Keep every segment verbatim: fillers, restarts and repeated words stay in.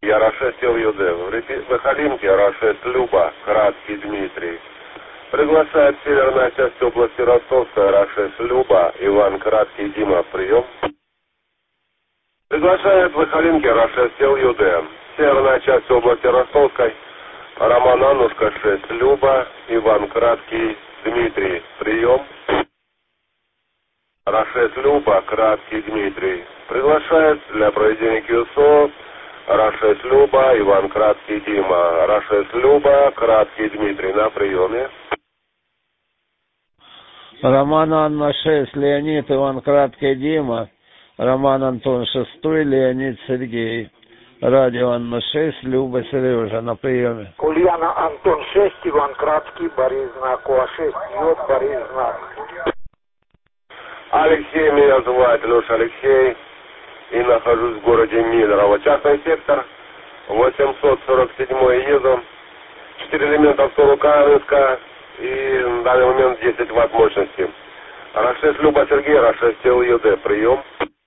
Ярошест Ил-Юде. В Халимке Рашест Люба, Краткий Дмитрий. Приглашает северная часть области Ростовская, Рашест Люба, Иван Краткий Дима, прием. Приглашает в Халимке Рашест Ил-Юде. Северная часть области Ростовской, Роман Аннушка, шесть Люба, Иван Краткий Дмитрий, прием. Рашест Люба, Краткий Дмитрий. Приглашает для проведения КЮСО Рашест Люба, Иван Краткий Дима. Рашест Люба, Краткий Дмитрий на приеме. Роман Анна шесть, Леонид, Иван Краткий Дима. Роман Антон шестой, Леонид Сергей. Радио Анна шесть, Люба Сережа на приеме. Ульяна Антон шесть, Иван Краткий, Борис Знак. Уа шесть, Йод, Борис Знак. Алексей, меня зовут Леша Алексей. И нахожусь в городе Миллерово. Частный сектор, восемьсот сорок седьмой еду. Четыре элемента Лукавинска. И на данный момент десять ватт мощности. Рашест Люба Сергей, Рашест ЛЮД, прием.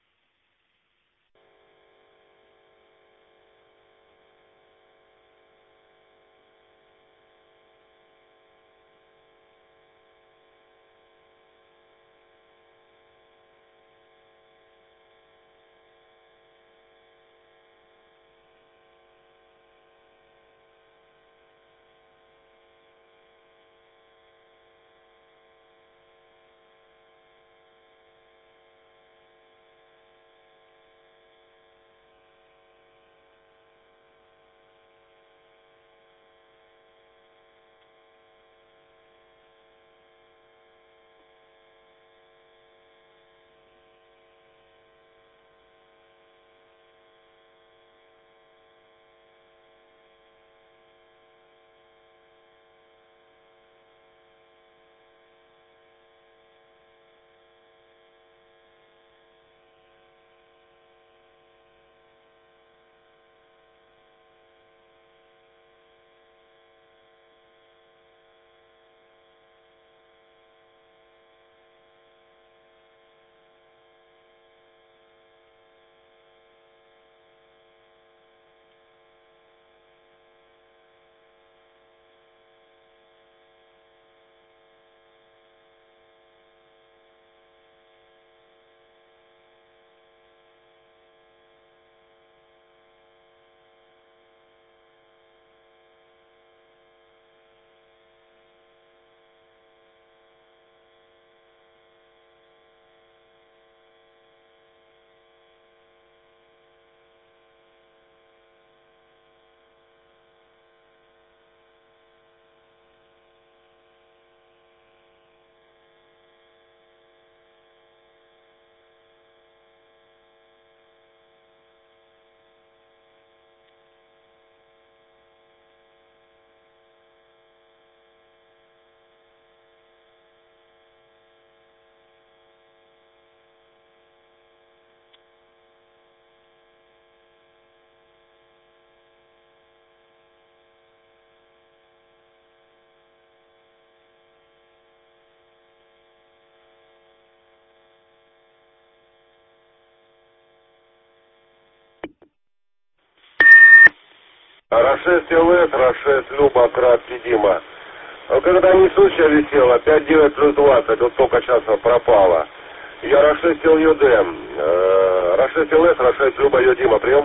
Рашест ЛС, Рашест Люба, Краткий Дима. Когда несущая висела, пять девять плюс двадцать, вот столько часа пропало. Я Рашест ЛЮД. Рашест ЛС, Рашест Люба, Йо Дима, прием.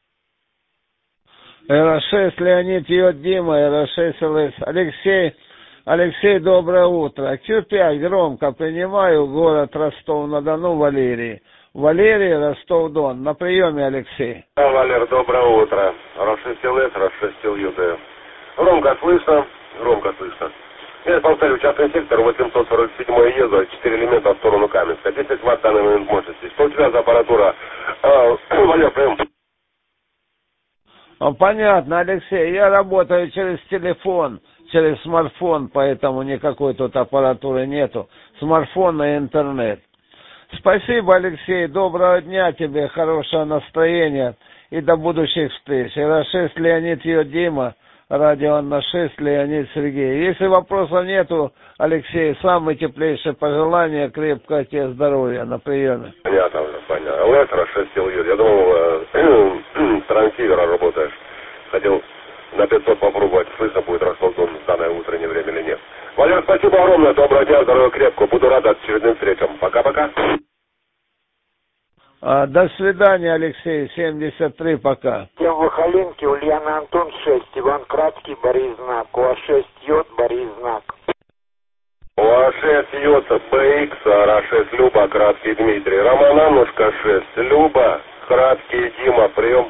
эр шесть, Леонид, Йо Дима, эр шесть, ЛС. Алексей, Алексей, доброе утро. Q пять, громко принимаю, город Ростов-на-Дону, Валерий. Валерий, Ростов-Дон. На приеме, Алексей. Да, Валер, доброе утро. Рашест ЛС, Рашест ЛЮД. Громко слышно, громко слышно. Я повторю, частный сектор, восемьсот сорок седьмой езду, четыре элемента в сторону Каменска. десять ватт данный момент мощности. Что у тебя за аппаратура? А, Валер, прием. Понятно, Алексей. Я работаю через телефон, через смартфон, поэтому никакой тут аппаратуры нету. Смартфон и интернет. Спасибо, Алексей. Доброго дня тебе, хорошего настроения и до будущих встреч. эр шесть, Леонид, Йо Дима, Радио Анна шесть, Леонид Сергей. Если вопросов нету, Алексей, самые теплейшие пожелания, крепкого тебе здоровья на приеме. Понятно, понятно. Лестер шесть сил йод. Я думал, э, трансивера работаешь. Хотел на пятьсот попробовать, слышно будет расползон в данное утреннее время или нет. Валер, спасибо огромное, доброго дня, здоровья, крепкого. Буду рад очередным встречам. Пока-пока. А, до свидания, Алексей, семьдесят три, пока. Тем Вахаленки, Ульяна Антон шесть, Иван Краткий, Борис Знак, ОА шесть йод, Борис Знак. ОА шесть йод, БХ, РА шесть, Люба, Краткий Дмитрий. Роман Аннушка шесть, Люба, Краткий Дима, прием.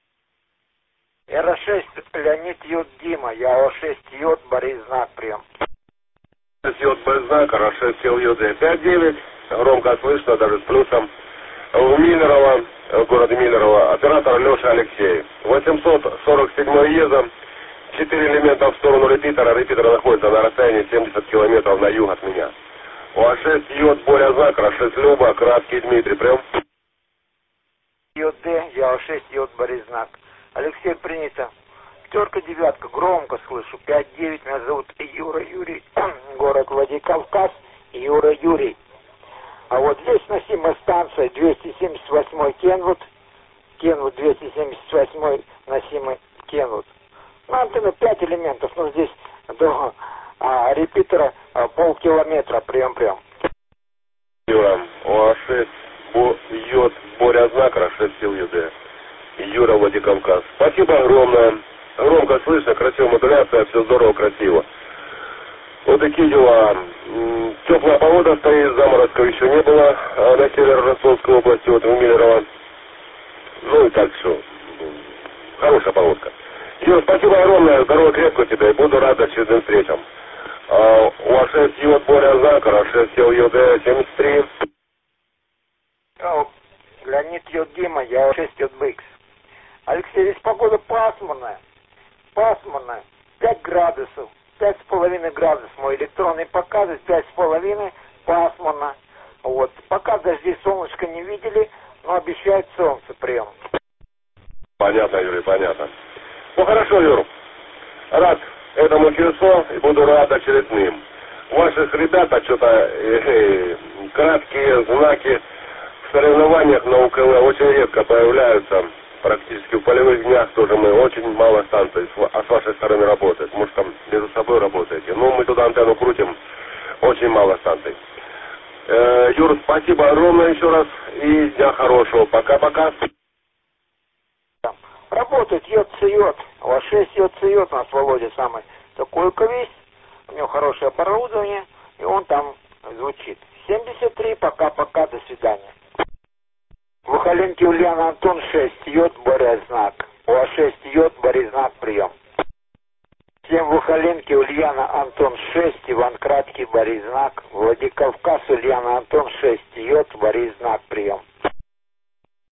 РА шесть, Леонид йод, Дима, я ОА шесть йод, Борис Знак, прием. шесть йод, Борис Знак, РА шесть, йод, пять девять, громко слышно, даже с плюсом. В Миллерово, в городе Миллерово, оператор Леша Алексей. восемьсот сорок семь еза, четыре элемента в сторону репитера. Репитер находится на расстоянии семьдесят километров на юг от меня. ОА шесть йод, Боря Знак, РА шесть, Люба, Краткий Дмитрий, прием. йод Д, я ОА шесть йод, Борис Знак. Алексей, принято. Пятерка, девятка, громко слышу. пять девять, меня зовут Юра Юрий, город Владикавказ, Юра Юрий. А вот здесь носимая станция двести семьдесят восемь Кенвуд, Кенвуд двести семьдесят восемь носимый Кенвуд. Ну, антенна пять элементов, но здесь до а, репитера а, полкилометра, прием-прием. Юра, ОА шесть, Бо, йод, Боря Знак, РА шесть сил ЮД. Юра, Владикавказ. Спасибо огромное. Громко слышно, красивая модуляция, все здорово, красиво. Вот такие дела. Теплая погода стоит, заморозков еще не было на север Ростовской области, вот в Миллерово. Ну и так все. Хорошая погодка. Юр, спасибо огромное, здорово, крепко тебе, буду рад очередным встречам. ОА шесть йод, Боря Знак, РА шесть йод, семьдесят три. Леонид йод, Дима, я ОА шесть йод, БХ. Алексей, здесь погода пасмурная, пасмурная, пять градусов. Пять с половиной градусов. Мой электронный показывает пять с половиной, пасмурно. Вот. Пока дожди, солнышко не видели, но обещает солнце, прием. Понятно, Юрий, понятно. Ну хорошо, Юр. Рад этому часу и буду рад очередным. У ваших ребят что-то э, э, краткие знаки в соревнованиях на УКВ очень редко появляются. Практически в полевых днях тоже мы очень мало станций а с вашей стороны работает. Может, там между собой работаете. Но мы туда антенну крутим. Очень мало станций. Э, Юр, спасибо огромное еще раз. И дня хорошего. Пока-пока. Работает йод-йод. ОА шесть йод-йод у нас Володя самый такой ковесь. У него хорошее оборудование. И он там звучит. семьдесят три. Пока-пока. До свидания. Вахаленки, Ульяна Антон шесть йод, Боря Знак. ОА шесть йод, Борис Знак, прием. Всем Вахаленки, Ульяна Антон шесть, Иван Краткий, Борис Знак. Владикавказ, Ульяна Антон шесть йод, Борис Знак, прием.